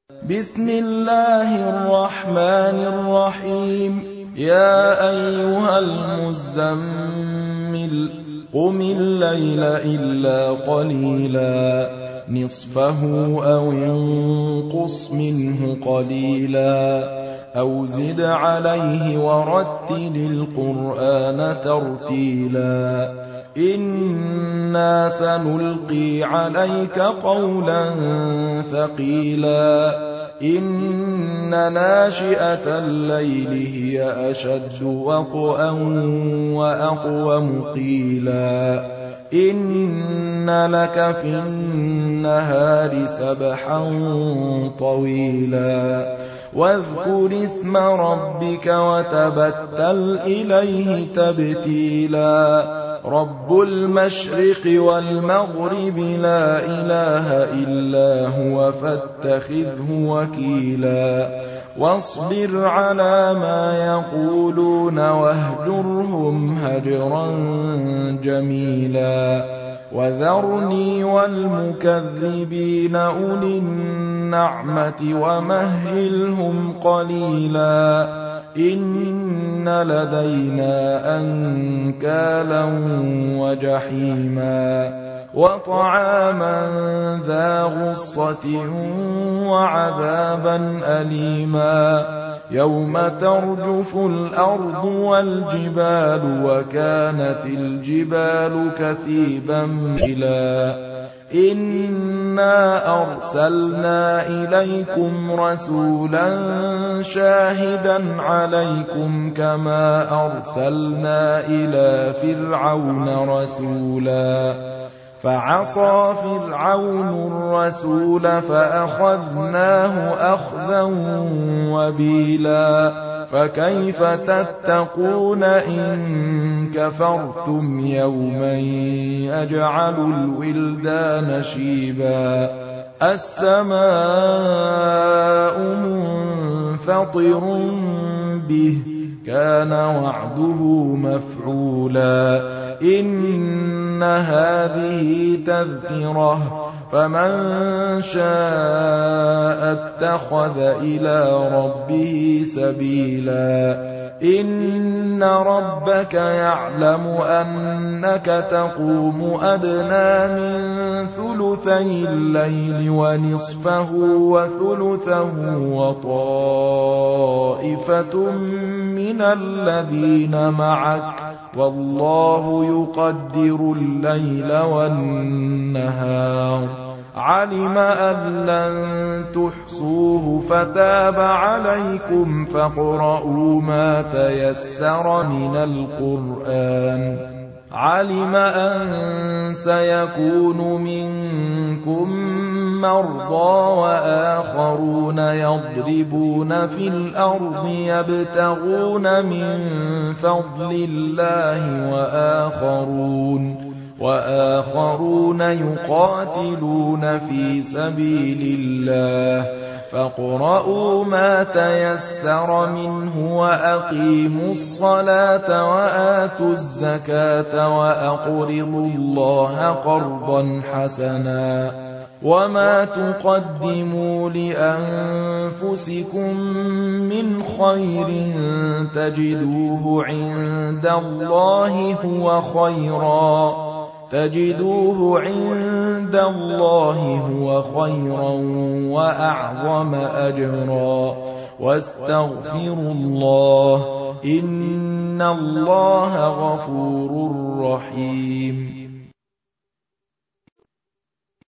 بسم الله الرحمن الرحيم يا أيها المزمل قم الليل إلا قليلا نصفه أو انقص منه قليلا أو زد عليه ورتل القرآن ترتيلا إنا سنلقي عليك قولا ثقيلا إن ناشئة الليل هي أشد وطئا وأقوم قيلا إن لك في النهار سبحا طويلا واذكر اسم ربك وتبتل إليه تبتيلا رب المشرق والمغرب لا إله إلا هو فاتخذه وكيلا واصبر على ما يقولون واهجرهم هجرا جميلا وذرني والمكذبين أولي النعمة ومهلهم قليلا إن لدينا أنكالا وجحيما وطعاما ذا غصة وعذابا أليما يوم ترجف الأرض والجبال وكانت الجبال كثيبا مهيلا إنا أرسلنا إليكم رسولا شاهدا عليكم كما أرسلنا إلى فرعون رسولا فعصى فرعون الرسول فأخذناه أخذا وبيلا فكيف تتقون إن كفرتم يوما يجعل الولدان شيبا السماء منفطر به كان وعده مفعولا إن هذه تذكرة فمن شاء اتخذ إلى ربه سبيلا إن ربك يعلم أنك تقوم أدنى من ثلثي الليل ونصفه وثلثه وطائفة من الذين معك والله يقدر الليل والنهار علم أن لن تحصوه فتاب عليكم فاقرؤوا ما تيسر من القرآن علم أن سيكون منكم مرضى وآخرون يضربون في الأرض يبتغون من فضل الله وآخرون يقاتلون في سبيل الله فاقرؤوا ما تيسر منه وأقيموا الصلاة وآتوا الزكاة وأقرضوا الله قرضا حسنا وما تقدموا لأنفسكم من خير تجدوه عند الله هو خيرا وأعظم أجرا واستغفروا الله إن الله غفور رحيم